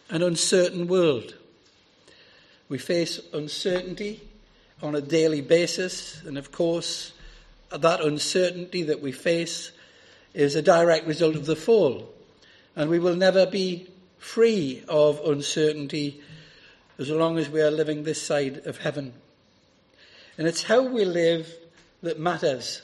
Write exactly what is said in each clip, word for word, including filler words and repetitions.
an uncertain world. We face uncertainty on a daily basis, and of course, that uncertainty that we face is a direct result of the fall, and we will never be free of uncertainty as long as we are living this side of heaven. And it's how we live that matters.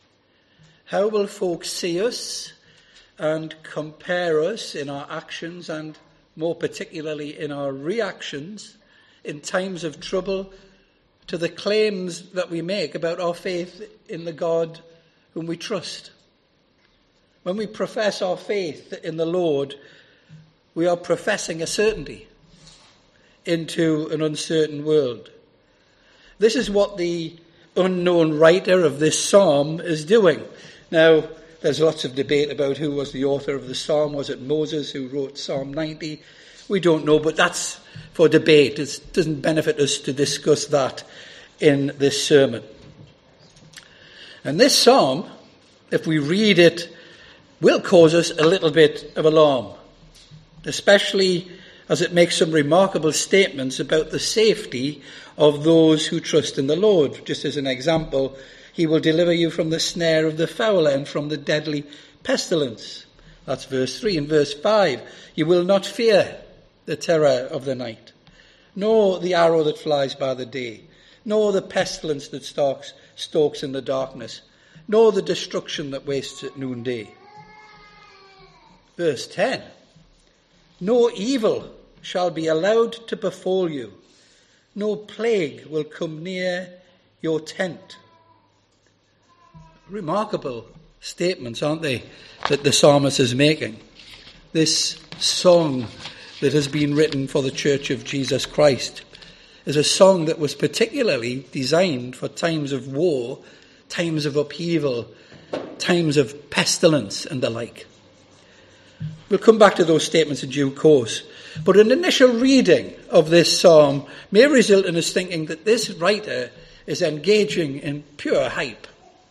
How will folks see us and compare us in our actions and more particularly in our reactions in times of trouble to the claims that we make about our faith in the God whom we trust? When we profess our faith in the Lord, we are professing a certainty into an uncertain world. This is what the unknown writer of this psalm is doing. Now, there's lots of debate about who was the author of the psalm. Was it Moses who wrote Psalm ninety? We don't know, but that's for debate. It doesn't benefit us to discuss that in this sermon. And this psalm, if we read it, will cause us a little bit of alarm, especially as it makes some remarkable statements about the safety of those who trust in the Lord. Just as an example, he will deliver you from the snare of the fowler and from the deadly pestilence. That's verse three. In verse five, you will not fear the terror of the night, nor the arrow that flies by the day, nor the pestilence that stalks, stalks in the darkness, nor the destruction that wastes at noonday. Verse ten, no evil shall be allowed to befall you, no plague will come near your tent. Remarkable statements, aren't they, that the psalmist is making? This song that has been written for the Church of Jesus Christ is a song that was particularly designed for times of war, times of upheaval, times of pestilence and the like. We'll come back to those statements in due course. But an initial reading of this psalm may result in us thinking that this writer is engaging in pure hype.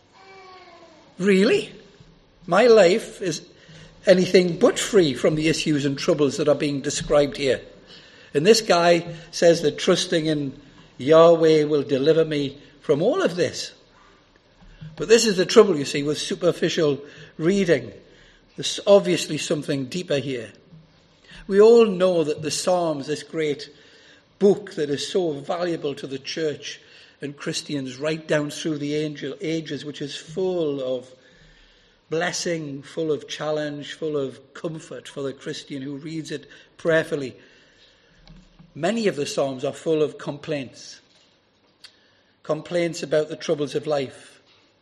Really? My life is anything but free from the issues and troubles that are being described here. And this guy says that trusting in Yahweh will deliver me from all of this. But this is the trouble, you see, with superficial reading. There's obviously something deeper here. We all know that the Psalms, this great book that is so valuable to the church and Christians right down through the angel ages, which is full of blessing, full of challenge, full of comfort for the Christian who reads it prayerfully. Many of the Psalms are full of complaints. Complaints about the troubles of life,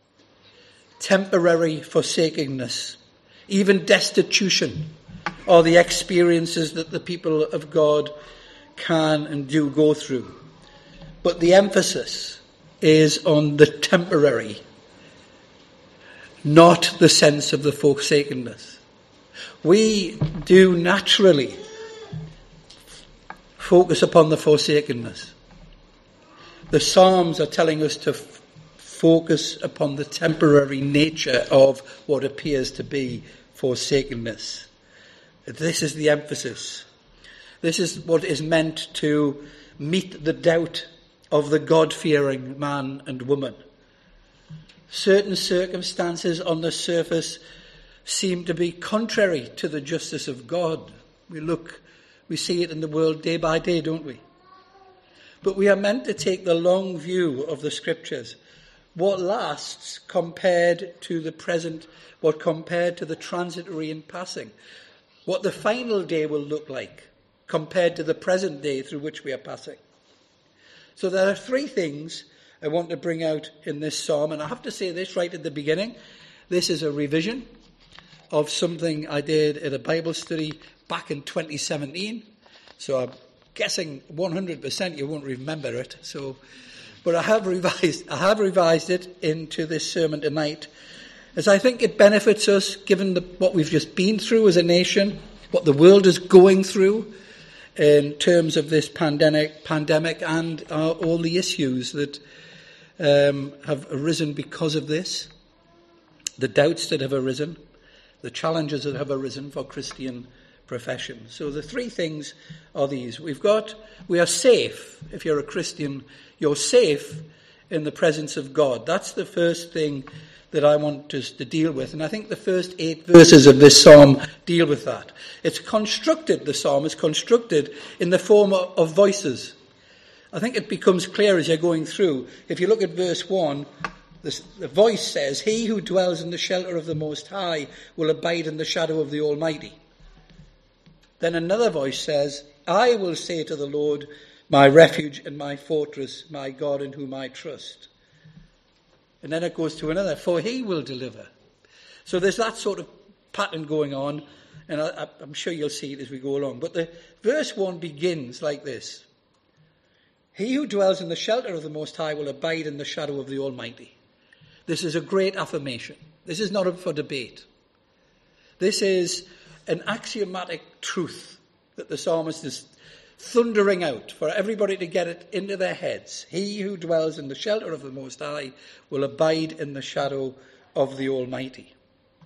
temporary forsakenness, even destitution, are the experiences that the people of God can and do go through. But the emphasis is on the temporary, not the sense of the forsakenness. We do naturally focus upon the forsakenness. The Psalms are telling us to f- focus upon the temporary nature of what appears to be forsakenness. This is the emphasis. This is what is meant to meet the doubt of the God-fearing man and woman. Certain circumstances on the surface seem to be contrary to the justice of God. We look, we see it in the world day by day, don't we? But we are meant to take the long view of the Scriptures. What lasts compared to the present, what compared to the transitory and passing. What the final day will look like compared to the present day through which we are passing. So there are three things I want to bring out in this psalm, and I have to say this right at the beginning. This is a revision of something I did at a Bible study back in twenty seventeen. So I'm guessing one hundred percent you won't remember it. So, but I have revised. I have revised it into this sermon tonight, as I think it benefits us, given the, what we've just been through as a nation, what the world is going through in terms of this pandemic, pandemic, and uh, all the issues that um, have arisen because of this, the doubts that have arisen, the challenges that have arisen for Christian profession. So the three things are these. We've got, we are safe. If you're a Christian, you're safe in the presence of God. That's the first thing that I want us to deal with. And I think the first eight verses of this psalm deal with that. It's constructed, the psalm is constructed in the form of voices. I think it becomes clear as you're going through. If you look at verse one, the, the voice says, "He who dwells in the shelter of the Most High will abide in the shadow of the Almighty." Then another voice says, "I will say to the Lord, my refuge and my fortress, my God in whom I trust." And then it goes to another, "For he will deliver." So there's that sort of pattern going on, and I, I'm sure you'll see it as we go along. But the verse one begins like this: "He who dwells in the shelter of the Most High will abide in the shadow of the Almighty." This is a great affirmation. This is not up for debate. This is an axiomatic truth that the psalmist is thundering out for everybody to get it into their heads. He who dwells in the shelter of the Most High will abide in the shadow of the Almighty.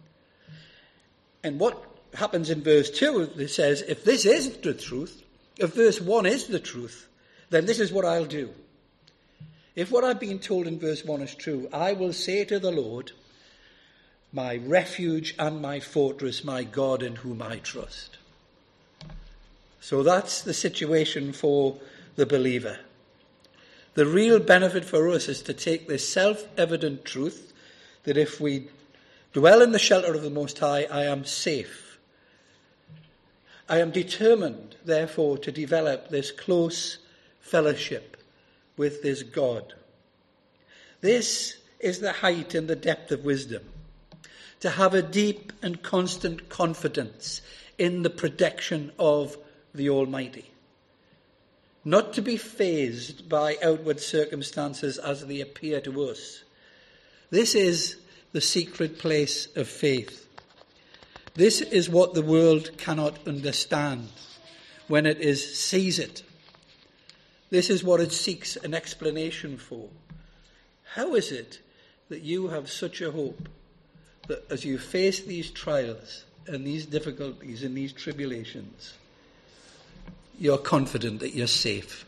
And what happens in verse two, it says, if this isn't the truth, if verse one is the truth, then this is what I'll do. If what I've been told in verse one is true, I will say to the Lord, my refuge and my fortress, my God in whom I trust. So that's the situation for the believer. The real benefit for us is to take this self-evident truth that if we dwell in the shelter of the Most High, I am safe. I am determined, therefore, to develop this close fellowship with this God. This is the height and the depth of wisdom. To have a deep and constant confidence in the protection of the Almighty. Not to be fazed by outward circumstances as they appear to us. This is the secret place of faith. This is what the world cannot understand when it is sees it. This is what it seeks an explanation for. How is it that you have such a hope that as you face these trials and these difficulties and these tribulations, you're confident that you're safe?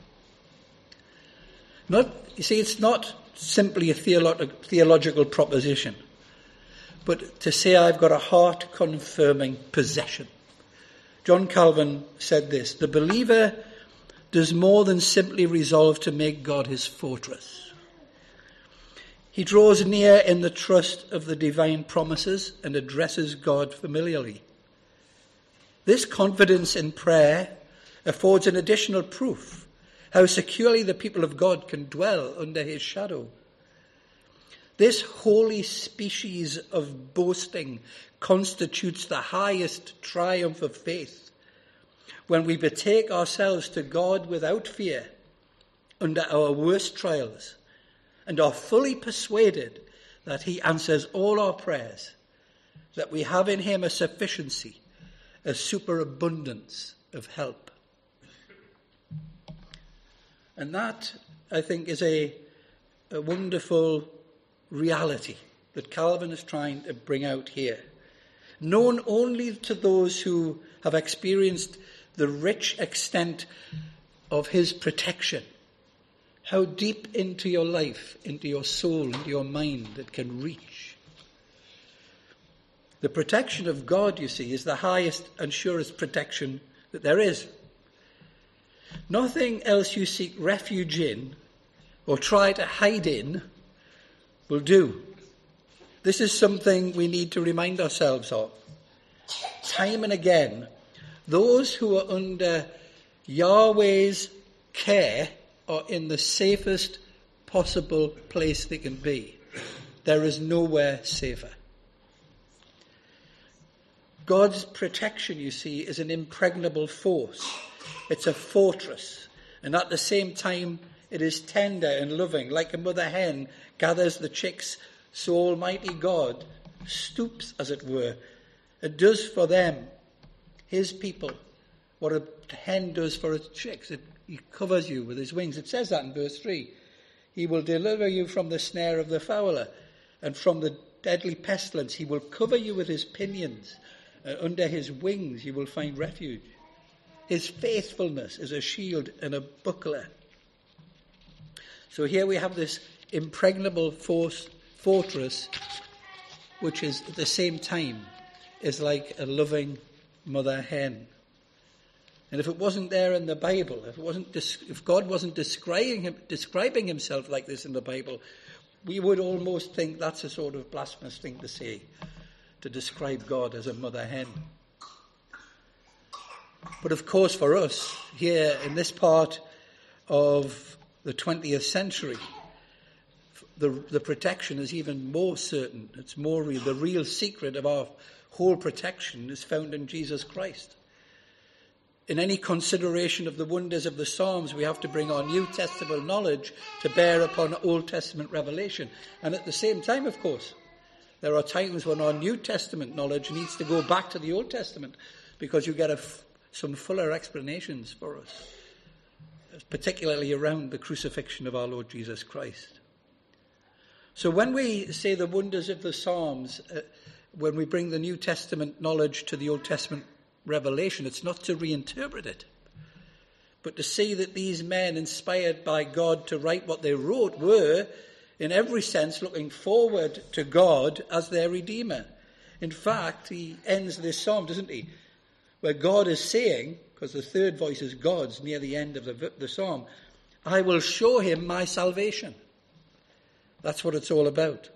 Not, you see, it's not simply a theolo- theological proposition, but to say I've got a heart-confirming possession. John Calvin said this: the believer does more than simply resolve to make God his fortress. He draws near in the trust of the divine promises and addresses God familiarly. This confidence in prayer affords an additional proof how securely the people of God can dwell under his shadow. This holy species of boasting constitutes the highest triumph of faith, when we betake ourselves to God without fear under our worst trials and are fully persuaded that he answers all our prayers, that we have in him a sufficiency, a superabundance of help. And that, I think, is a, a wonderful reality that Calvin is trying to bring out here. Known only to those who have experienced the rich extent of his protection. How deep into your life, into your soul, into your mind it can reach. The protection of God, you see, is the highest and surest protection that there is. Nothing else you seek refuge in or try to hide in will do. This is something we need to remind ourselves of. Time and again, those who are under Yahweh's care are in the safest possible place they can be. There is nowhere safer. God's protection, you see, is an impregnable force. It's a fortress. And at the same time, it is tender and loving. Like a mother hen gathers the chicks, so Almighty God stoops, as it were, and does for them, his people, what a hen does for its chicks. It, he covers you with his wings. It says that in verse three. He will deliver you from the snare of the fowler and from the deadly pestilence. He will cover you with his pinions, and under his wings you will find refuge. His faithfulness is a shield and a buckler. So here we have this impregnable force, fortress, which is at the same time is like a loving mother hen. And if it wasn't there in the Bible, if it wasn't, if God wasn't describing him, describing himself like this in the Bible, we would almost think that's a sort of blasphemous thing to say, to describe God as a mother hen. But of course, for us here in this part of the twentieth century, the the protection is even more certain. It's more real. The real secret of our whole protection is found in Jesus Christ. In any consideration of the wonders of the Psalms, we have to bring our New Testament knowledge to bear upon Old Testament revelation. And at the same time, of course, there are times when our New Testament knowledge needs to go back to the Old Testament because you get a f- some fuller explanations for us, particularly around the crucifixion of our Lord Jesus Christ. So when we say the wonders of the Psalms, uh, when we bring the New Testament knowledge to the Old Testament revelation, it's not to reinterpret it, but to see that these men, inspired by God to write what they wrote, were, in every sense, looking forward to God as their Redeemer. In fact, he ends this psalm, doesn't he, where God is saying, because the third voice is God's near the end of the, the psalm, I will show him my salvation. That's what it's all about.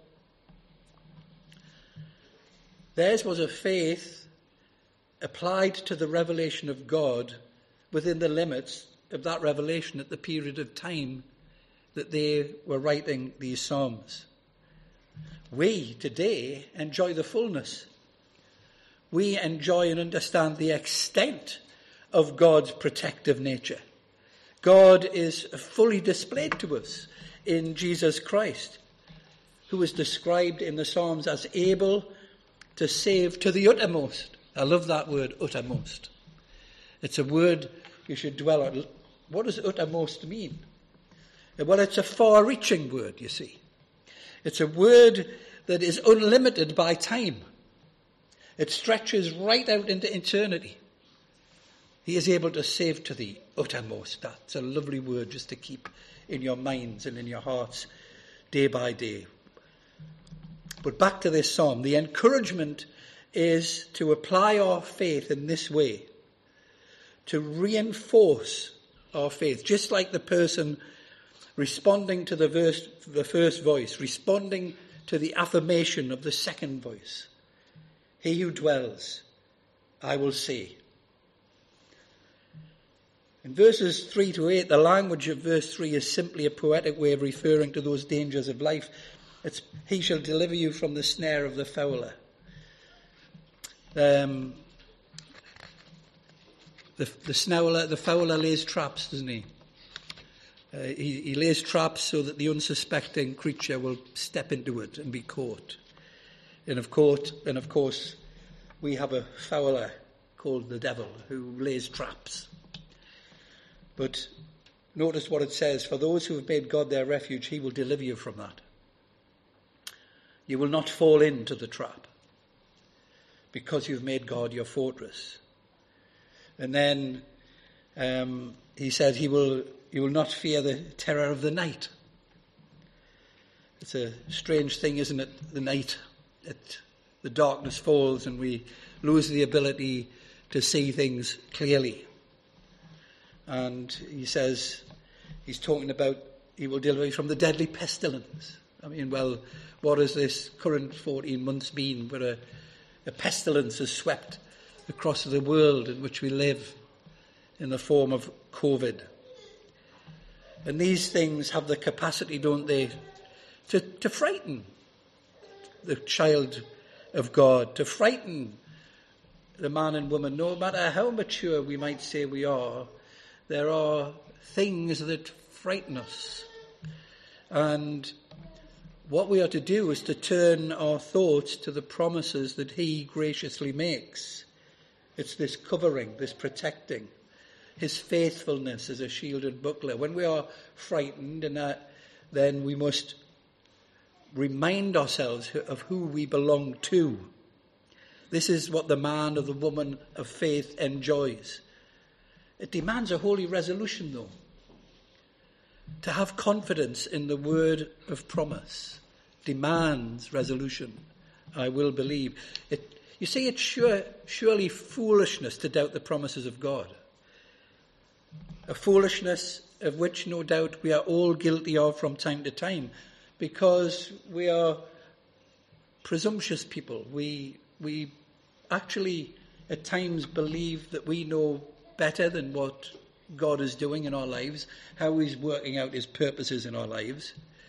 Theirs was a faith applied to the revelation of God within the limits of that revelation at the period of time that they were writing these psalms. We today enjoy the fullness. We enjoy and understand the extent of God's protective nature. God is fully displayed to us in Jesus Christ, who is described in the Psalms as able to save to the uttermost. I love that word, uttermost. It's a word you should dwell on. What does uttermost mean? Well, it's a far-reaching word, you see. It's a word that is unlimited by time. It stretches right out into eternity. He is able to save to the uttermost. That's a lovely word just to keep in your minds and in your hearts day by day. But back to this psalm. The encouragement is to apply our faith in this way, to reinforce our faith, just like the person responding to the, verse, the first voice, responding to the affirmation of the second voice. He who dwells, I will see. In verses three to eight, the language of verse three is simply a poetic way of referring to those dangers of life. It's, he shall deliver you from the snare of the fowler. Um, the, the, snowler, the fowler lays traps, doesn't he? Uh, he? He lays traps so that the unsuspecting creature will step into it and be caught. And of course, and of course, we have a fowler called the devil who lays traps. But notice what it says, for those who have made God their refuge, he will deliver you from that. You will not fall into the trap because you've made God your fortress. And then um, he said he will, you will not fear the terror of the night. It's a strange thing, isn't it? The night, it, the darkness falls and we lose the ability to see things clearly. And he says, he's talking about he will deliver you from the deadly pestilence. I mean, well, what has this current fourteen months been where a, a pestilence has swept across the world in which we live in the form of COVID? And these things have the capacity, don't they, to, to frighten the child of God, to frighten the man and woman, no matter how mature we might say we are. There are things that frighten us. And what we are to do is to turn our thoughts to the promises that he graciously makes. It's this covering, this protecting. His faithfulness as a shield and buckler. When we are frightened, and that, then we must remind ourselves of who we belong to. This is what the man or the woman of faith enjoys. It demands a holy resolution, though, to have confidence in the word of promise. Demands resolution. I will believe. It, you see, it's sure, surely foolishness to doubt the promises of God. A foolishness of which no doubt we are all guilty of from time to time, because we are presumptuous people. We we actually at times believe that we know better than what God is doing in our lives, how he's working out his purposes in our lives.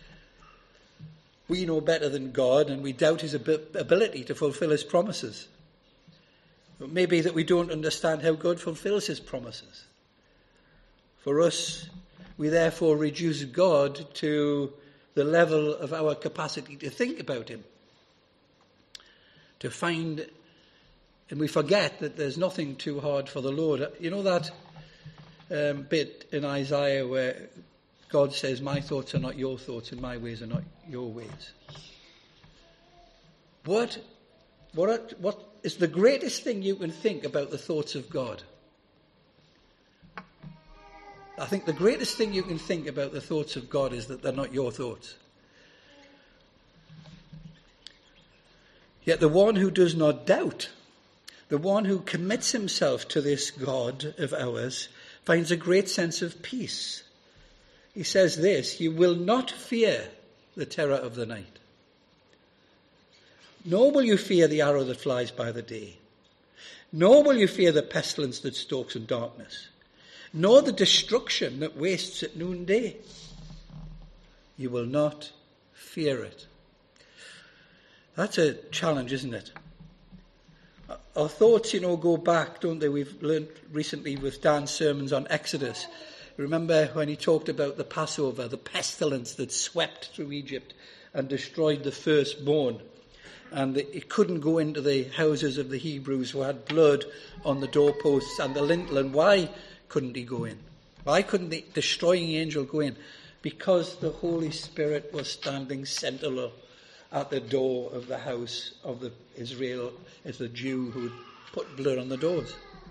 We know better than God, and we doubt his ab- ability to fulfill his promises. It may be that we don't understand how God fulfills his promises. For us, we therefore reduce God to the level of our capacity to think about him, to find, and we forget that there's nothing too hard for the Lord. You know that um, bit in Isaiah where God says, my thoughts are not your thoughts and my ways are not your ways. What, what, what is the greatest thing you can think about the thoughts of God? I think the greatest thing you can think about the thoughts of God is that they're not your thoughts. Yet the one who does not doubt, the one who commits himself to this God of ours, finds a great sense of peace. He says this, you will not fear the terror of the night, nor will you fear the arrow that flies by the day, nor will you fear the pestilence that stalks in darkness, nor the destruction that wastes at noonday. You will not fear it. That's a challenge, isn't it? Our thoughts, you know, go back, don't they? We've learned recently with Dan's sermons on Exodus. Remember when he talked about the Passover, the pestilence that swept through Egypt and destroyed the firstborn. And it couldn't go into the houses of the Hebrews who had blood on the doorposts and the lintel. And why couldn't he go in? Why couldn't the destroying angel go in? Because the Holy Spirit was standing sentinel at the door of the house of the Israel, as the Jew who had put blood on the doors.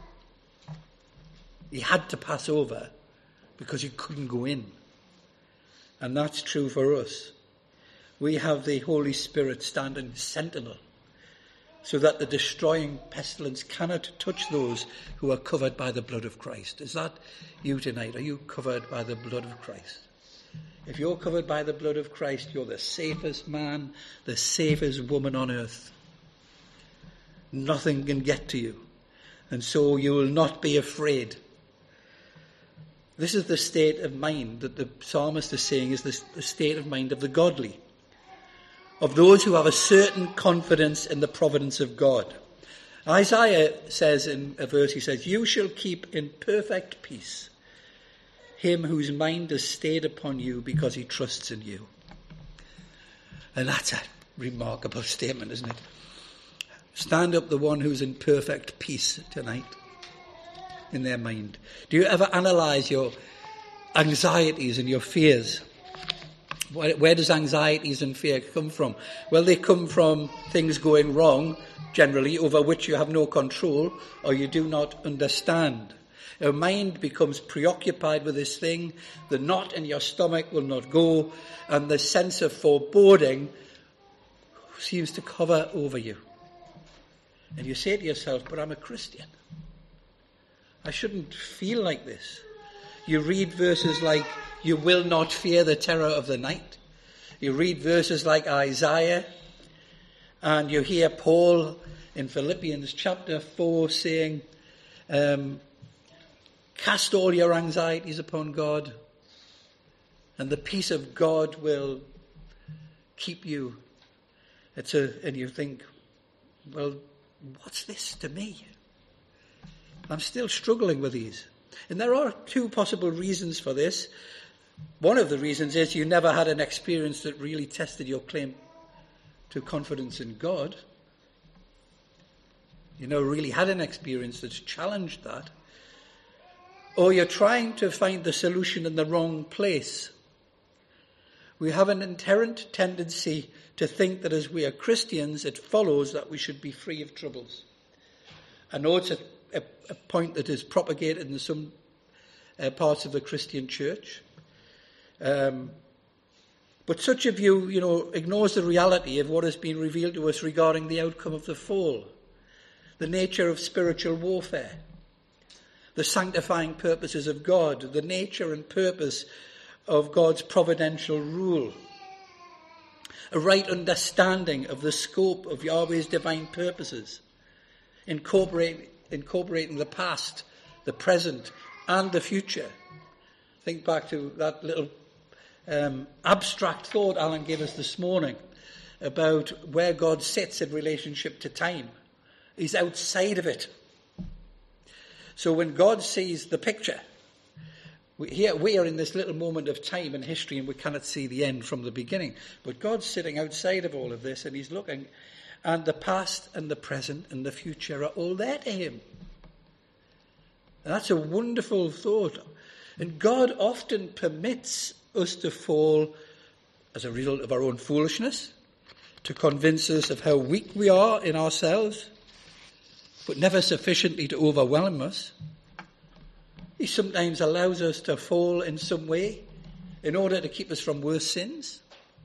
He had to pass over because he couldn't go in. And that's true for us. We have the Holy Spirit standing sentinel so that the destroying pestilence cannot touch those who are covered by the blood of Christ. Is that you tonight? Are you covered by the blood of Christ? If you're covered by the blood of Christ, you're the safest man, the safest woman on earth. Nothing can get to you. And so you will not be afraid. This is the state of mind that the psalmist is saying is the, the state of mind of the godly, of those who have a certain confidence in the providence of God. Isaiah says in a verse, he says, you shall keep in perfect peace him whose mind is stayed upon you because he trusts in you. And that's a remarkable statement, isn't it? Stand up the one who's in perfect peace tonight in their mind. Do you ever analyze your anxieties and your fears? Where, where does anxieties and fear come from? Well, they come from things going wrong, generally, over which you have no control or you do not understand. Your mind becomes preoccupied with this thing. The knot in your stomach will not go, and the sense of foreboding seems to cover over you. And you say to yourself, but I'm a Christian. I shouldn't feel like this. You read verses like, you will not fear the terror of the night. You read verses like Isaiah, and you hear Paul in Philippians chapter four saying, um, cast all your anxieties upon God, and the peace of God will keep you. It's a, and you think, well, what's this to me? I'm still struggling with these. And there are two possible reasons for this. One of the reasons is you never had an experience that really tested your claim to confidence in God. You never really had an experience that's challenged that. Or you're trying to find the solution in the wrong place. We have an inherent tendency to think that as we are Christians, it follows that we should be free of troubles. I know it's a, a, a point that is propagated in some uh, parts of the Christian church. Um, but such a view, you know, ignores the reality of what has been revealed to us regarding the outcome of the fall, the nature of spiritual warfare, the sanctifying purposes of God, the nature and purpose of God's providential rule, a right understanding of the scope of Yahweh's divine purposes, incorporating, incorporating the past, the present, and the future. Think back to that little um, abstract thought Alan gave us this morning about where God sits in relationship to time. He's outside of it. So when God sees the picture, we, here we are in this little moment of time in history and we cannot see the end from the beginning. But God's sitting outside of all of this and he's looking, and the past and the present and the future are all there to him. And that's a wonderful thought. And God often permits us to fall as a result of our own foolishness, to convince us of how weak we are in ourselves, but never sufficiently to overwhelm us. He sometimes allows us to fall in some way in order to keep us from worse sins.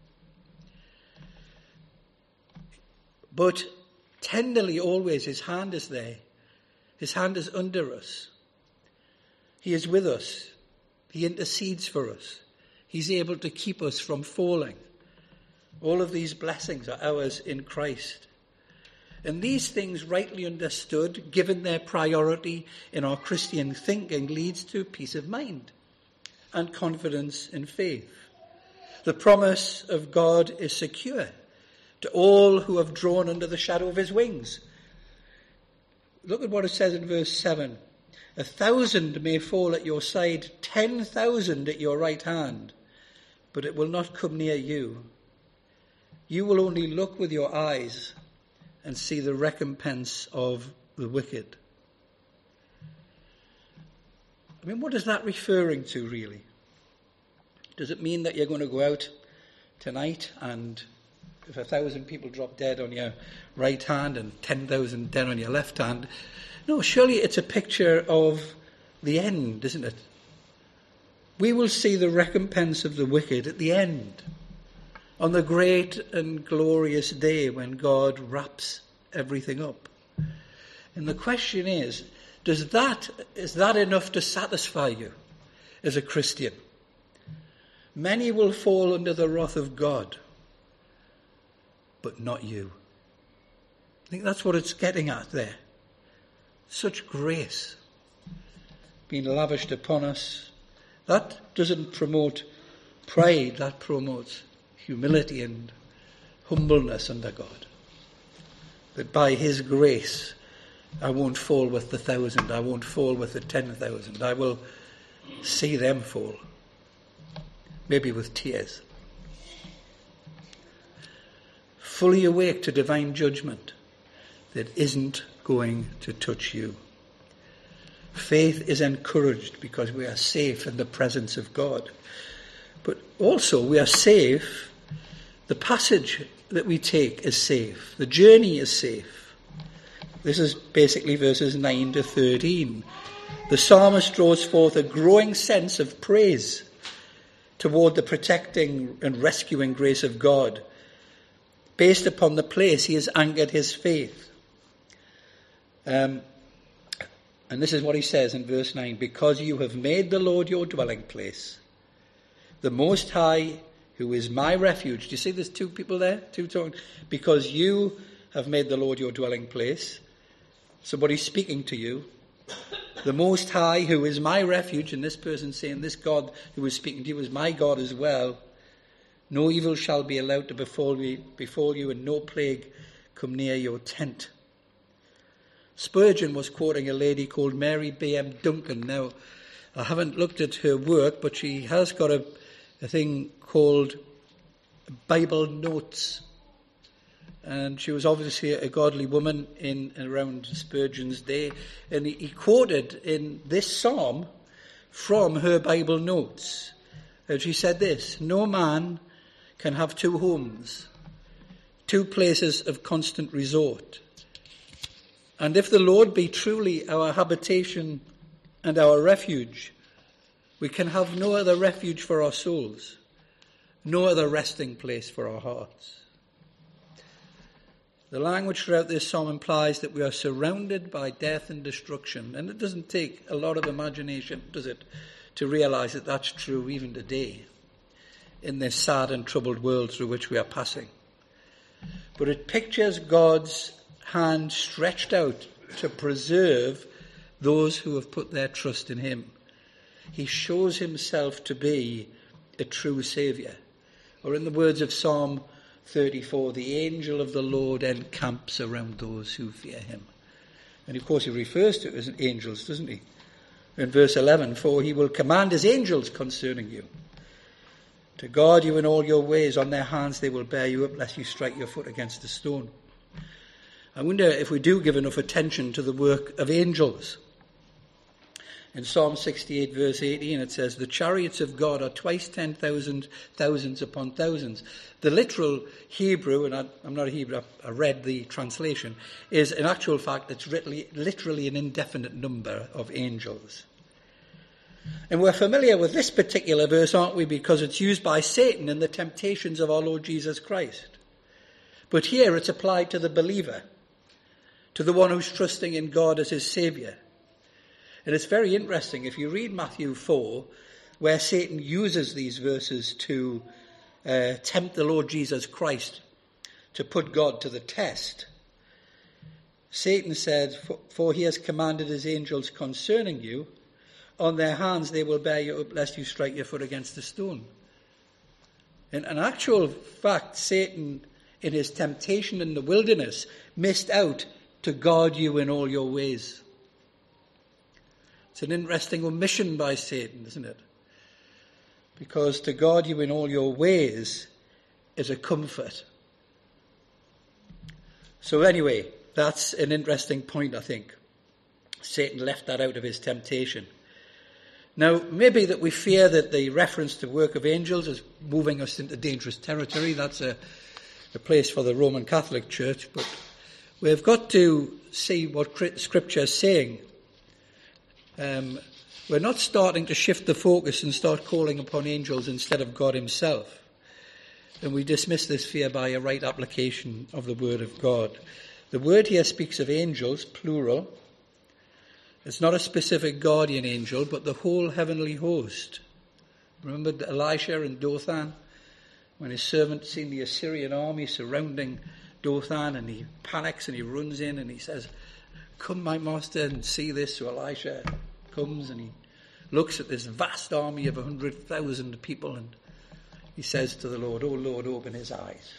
But tenderly always his hand is there. His hand is under us. He is with us. He intercedes for us. He's able to keep us from falling. All of these blessings are ours in Christ. And these things, rightly understood, given their priority in our Christian thinking, leads to peace of mind and confidence in faith. The promise of God is secure to all who have drawn under the shadow of his wings. Look at what it says in verse seven. A thousand may fall at your side, ten thousand at your right hand, but it will not come near you. You will only look with your eyes and see the recompense of the wicked. I mean, what is that referring to, really? Does it mean that you're going to go out tonight and if a thousand people drop dead on your right hand and ten thousand dead on your left hand? No, surely it's a picture of the end, isn't it? We will see the recompense of the wicked at the end, on the great and glorious day when God wraps everything up. And the question is, does that, is that enough to satisfy you as a Christian? Many will fall under the wrath of God, but not you. I think that's what it's getting at there. Such grace being lavished upon us. That doesn't promote pride, that promotes humility and humbleness under God. That by his grace, I won't fall with the thousand, I won't fall with the ten thousand. I will see them fall, maybe with tears. Fully awake to divine judgment that isn't going to touch you. Faith is encouraged because we are safe in the presence of God. But also we are safe. The passage that we take is safe. The journey is safe. This is basically verses nine to thirteen. The psalmist draws forth a growing sense of praise toward the protecting and rescuing grace of God, based upon the place he has anchored his faith. Um, and this is what he says in verse nine. Because you have made the Lord your dwelling place, the Most High, who is my refuge. Do you see there's two people there? Two talking. Because you have made the Lord your dwelling place. Somebody's speaking to you. The Most High, who is my refuge, and this person saying this God who is speaking to you is my God as well. No evil shall be allowed to befall you, befall you, and no plague come near your tent. Spurgeon was quoting a lady called Mary B M Duncan. Now, I haven't looked at her work, but she has got a, a thing called Bible Notes. And she was obviously a godly woman in around Spurgeon's day. And he, he quoted in this psalm from her Bible Notes. And she said this: no man can have two homes, two places of constant resort. And if the Lord be truly our habitation and our refuge, we can have no other refuge for our souls, no other resting place for our hearts. The language throughout this psalm implies that we are surrounded by death and destruction. And it doesn't take a lot of imagination, does it, to realize that that's true even today in this sad and troubled world through which we are passing. But it pictures God's hand stretched out to preserve those who have put their trust in him. He shows himself to be a true Saviour. Or in the words of Psalm thirty-four, the angel of the Lord encamps around those who fear him. And of course he refers to it as angels, doesn't he? In verse eleven, for he will command his angels concerning you, to guard you in all your ways. On their hands they will bear you up, lest you strike your foot against a stone. I wonder if we do give enough attention to the work of angels. In Psalm sixty-eight, verse eighteen, it says, the chariots of God are twice ten thousand, thousands upon thousands. The literal Hebrew, and I, I'm not a Hebrew, I read the translation, is in actual fact, it's literally, literally an indefinite number of angels. And we're familiar with this particular verse, aren't we? Because it's used by Satan in the temptations of our Lord Jesus Christ. But here it's applied to the believer, to the one who's trusting in God as his Saviour. And it's very interesting, if you read Matthew four, where Satan uses these verses to uh, tempt the Lord Jesus Christ, to put God to the test. Satan said, for, for he has commanded his angels concerning you, on their hands they will bear you up, lest you strike your foot against a stone. In an actual fact, Satan, in his temptation in the wilderness, missed out to guard you in all your ways. It's an interesting omission by Satan, isn't it? Because to guard you in all your ways is a comfort. So anyway, that's an interesting point, I think. Satan left that out of his temptation. Now, maybe that we fear that the reference to work of angels is moving us into dangerous territory. That's a, a place for the Roman Catholic Church. But we've got to see what Scripture is saying. Um, we're not starting to shift the focus and start calling upon angels instead of God himself. And we dismiss this fear by a right application of the word of God. The word here speaks of angels, plural. It's not a specific guardian angel, but the whole heavenly host. Remember Elisha and Dothan? When his servant seen the Assyrian army surrounding Dothan, and he panics and he runs in and he says, come, my master, and see this. So Elisha comes and he looks at this vast army of a hundred thousand people, and he says to the Lord, oh Lord, open his eyes.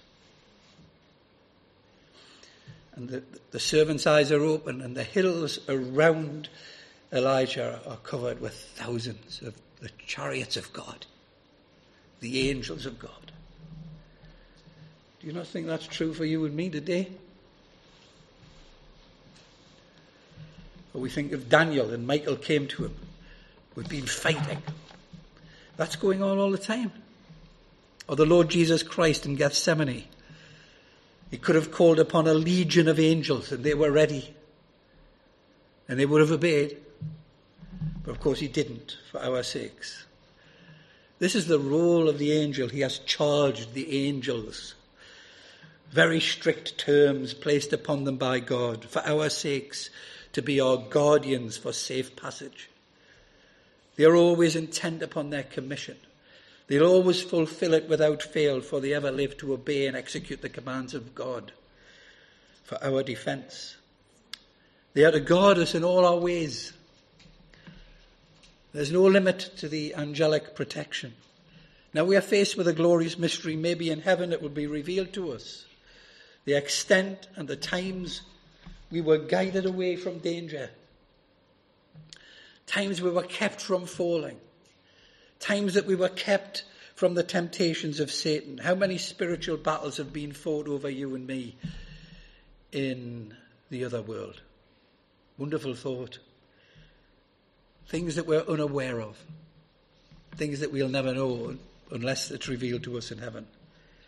And the, the servant's eyes are open, and the hills around Elijah are covered with thousands of the chariots of God, the angels of God. Do you not think that's true for you and me today? Or we think of Daniel and Michael came to him. We've been fighting. That's going on all the time. Or the Lord Jesus Christ in Gethsemane. He could have called upon a legion of angels and they were ready. And they would have obeyed. But of course he didn't for our sakes. This is the role of the angel. He has charged the angels. Very strict terms placed upon them by God for our sakes, to be our guardians for safe passage. They are always intent upon their commission. They'll always fulfill it without fail, for they ever live to obey and execute the commands of God for our defense. They are to guard us in all our ways. There's no limit to the angelic protection. Now we are faced with a glorious mystery. Maybe in heaven it will be revealed to us. The extent and the times we were guided away from danger. Times we were kept from falling. Times that we were kept from the temptations of Satan. How many spiritual battles have been fought over you and me in the other world? Wonderful thought. Things that we're unaware of. Things that we'll never know unless it's revealed to us in heaven.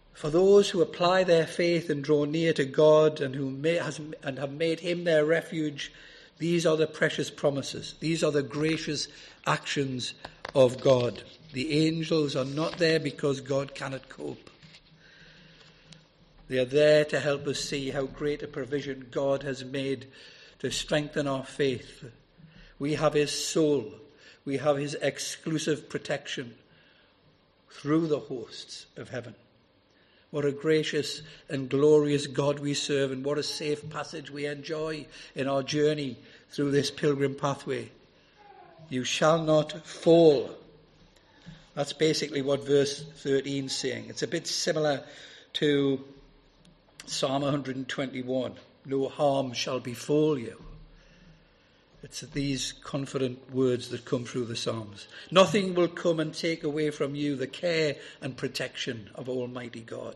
For those who apply their faith and draw near to God and who may, has, and have made him their refuge, these are the precious promises. These are the gracious actions of God. The angels are not there because God cannot cope. They are there to help us see how great a provision God has made to strengthen our faith. We have his soul. We have his exclusive protection through the hosts of heaven. What a gracious and glorious God we serve, and what a safe passage we enjoy in our journey through this pilgrim pathway. You shall not fall. That's basically what verse thirteen is saying. It's a bit similar to Psalm one twenty-one. No harm shall befall you. It's these confident words that come through the Psalms. Nothing will come and take away from you the care and protection of Almighty God.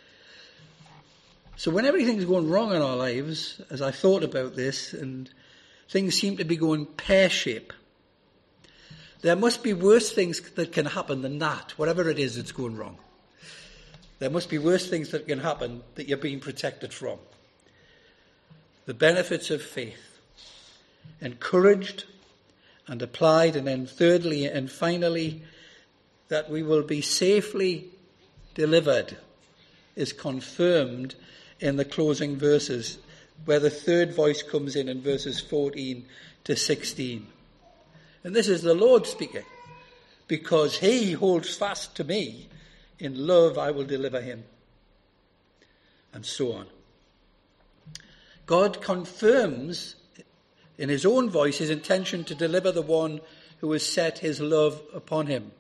So when everything's going wrong in our lives, as I thought about this, and things seem to be going pear-shaped, there must be worse things that can happen than that, whatever it is that's going wrong. There must be worse things that can happen that you're being protected from. The benefits of faith. Encouraged and applied, and then thirdly and finally, that we will be safely delivered is confirmed in the closing verses, where the third voice comes in in verses fourteen to sixteen. And this is the Lord speaking. Because he holds fast to me, in love I will deliver him. And so on. God confirms in his own voice his intention to deliver the one who has set his love upon him.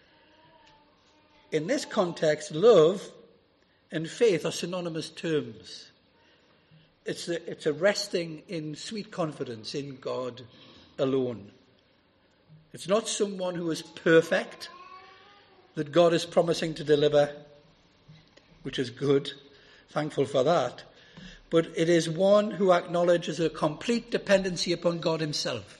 In this context, love and faith are synonymous terms. It's a, it's a resting in sweet confidence in God alone. It's not someone who is perfect that God is promising to deliver, which is good, thankful for that. But it is one who acknowledges a complete dependency upon God himself.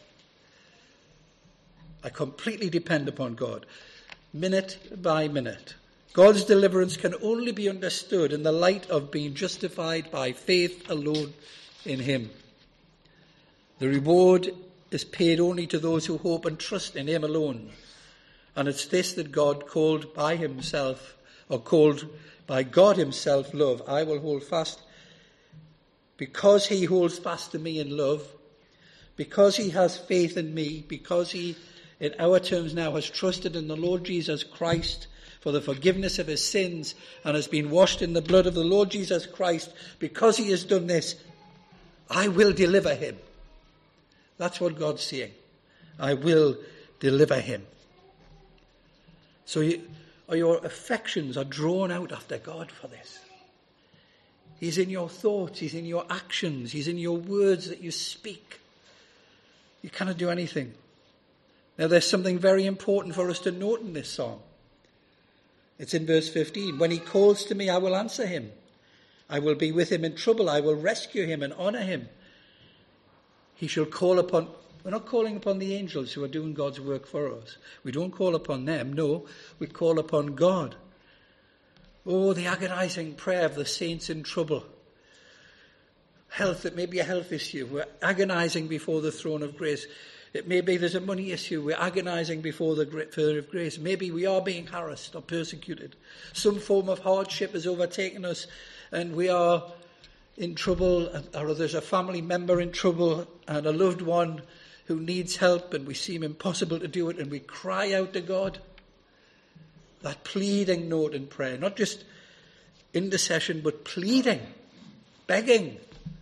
I completely depend upon God, minute by minute. God's deliverance can only be understood in the light of being justified by faith alone in him. The reward is paid only to those who hope and trust in him alone. And it's this that God called by himself, or called by God himself, love. I will hold fast because he holds fast to me in love, because he has faith in me, because he, in our terms now, has trusted in the Lord Jesus Christ for the forgiveness of his sins and has been washed in the blood of the Lord Jesus Christ. Because he has done this, I will deliver him. That's what God's saying. I will deliver him. So you, or your affections are drawn out after God for this. He's in your thoughts, he's in your actions, he's in your words that you speak. You cannot do anything. Now there's something very important for us to note in this psalm. It's in verse fifteen. When he calls to me, I will answer him. I will be with him in trouble. I will rescue him and honor him. He shall call upon... We're not calling upon the angels who are doing God's work for us. We don't call upon them. No, we call upon God. Oh, the agonizing prayer of the saints in trouble. Health, it may be a health issue. We're agonizing before the throne of grace. It may be there's a money issue. We're agonizing before the throne of grace. Maybe we are being harassed or persecuted. Some form of hardship has overtaken us and we are in trouble, or there's a family member in trouble and a loved one who needs help and we seem impossible to do it, and we cry out to God. That pleading note in prayer, not just intercession, but pleading, begging.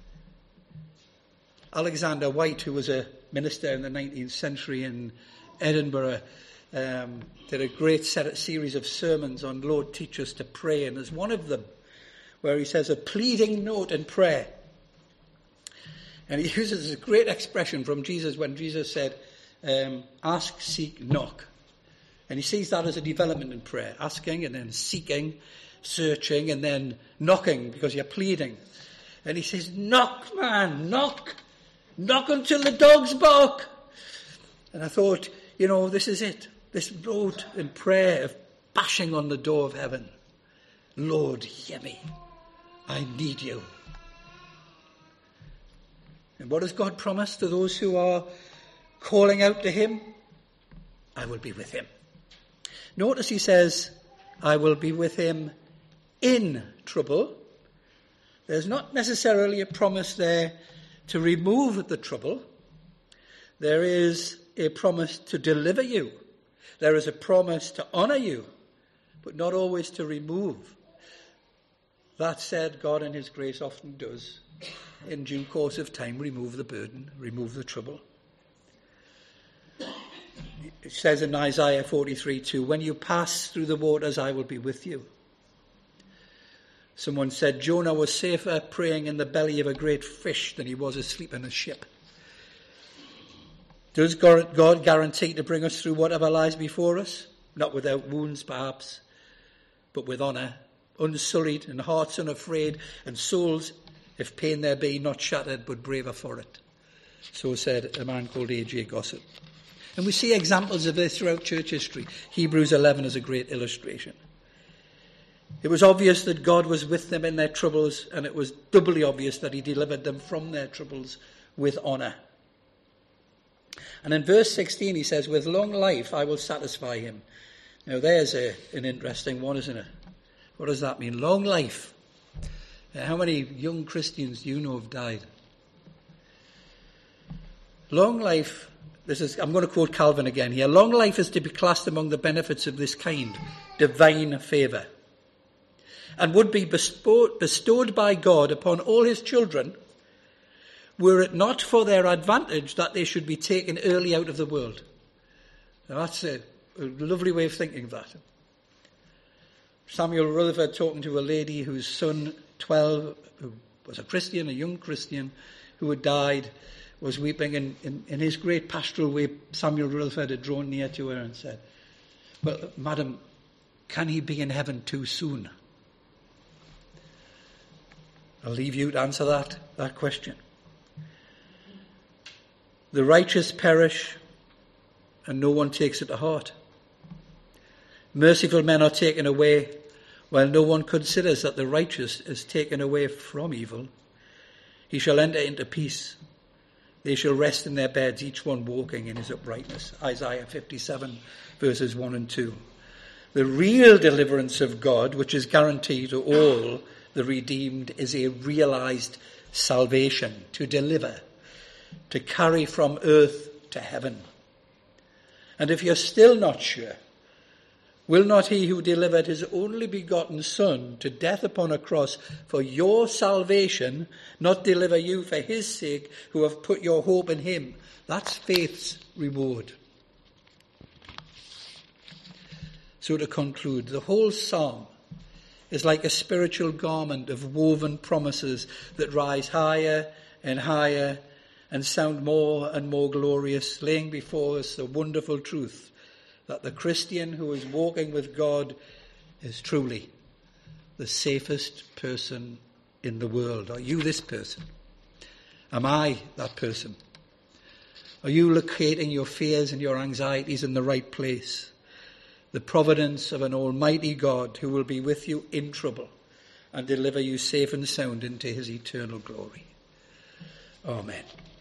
Alexander White, who was a minister in the nineteenth century in Edinburgh, um, did a great set, series of sermons on Lord, teach us to pray, and there's one of them where he says a pleading note in prayer. And he uses a great expression from Jesus when Jesus said, um, ask, seek, knock. And he sees that as a development in prayer, asking and then seeking, searching and then knocking because you're pleading. And he says, knock, man, knock. Knock until the dogs bark. And I thought, you know, this is it. This note in prayer of bashing on the door of heaven. Lord, hear me. I need you. And what does God promise to those who are calling out to him? I will be with him. Notice he says, I will be with him in trouble. There's not necessarily a promise there to remove the trouble. There is a promise to deliver you. There is a promise to honour you, but not always to remove. That said, God in his grace often does, in due course of time, remove the burden, remove the trouble. It says in Isaiah forty-three two, when you pass through the waters, I will be with you. Someone said Jonah was safer praying in the belly of a great fish than he was asleep in a ship. Does God guarantee to bring us through whatever lies before us? Not without wounds, perhaps, but with honour, unsullied and hearts unafraid, and souls, if pain there be, not shattered, but braver for it. So said a man called A J Gossett. And we see examples of this throughout church history. Hebrews eleven is a great illustration. It was obvious that God was with them in their troubles, and it was doubly obvious that he delivered them from their troubles with honour. And in verse sixteen he says, with long life I will satisfy him. Now there's a, an interesting one, isn't it? What does that mean? Long life. Now, how many young Christians do you know have died? Long life, this is, I'm going to quote Calvin again here. Long life is to be classed among the benefits of this kind, divine favour, and would be bestowed, bestowed by God upon all his children, were it not for their advantage that they should be taken early out of the world. Now that's a, a lovely way of thinking of that. Samuel Rutherford talking to a lady whose son, twelve, who was a Christian, a young Christian, who had died, was weeping, and in, in his great pastoral way, Samuel Rutherford had drawn near to her and said, well, madam, can he be in heaven too soon? I'll leave you to answer that, that question. The righteous perish, and no one takes it to heart. Merciful men are taken away, while no one considers that the righteous is taken away from evil. He shall enter into peace. They shall rest in their beds, each one walking in his uprightness. Isaiah fifty-seven, verses one and two. The real deliverance of God, which is guaranteed to all the redeemed, is a realized salvation, to deliver, to carry from earth to heaven. And if you're still not sure, will not he who delivered his only begotten Son to death upon a cross for your salvation not deliver you for his sake who have put your hope in him? That's faith's reward. So to conclude, the whole psalm is like a spiritual garment of woven promises that rise higher and higher and sound more and more glorious, laying before us the wonderful truth that the Christian who is walking with God is truly the safest person in the world. Are you this person? Am I that person? Are you locating your fears and your anxieties in the right place? The providence of an almighty God who will be with you in trouble and deliver you safe and sound into his eternal glory. Amen.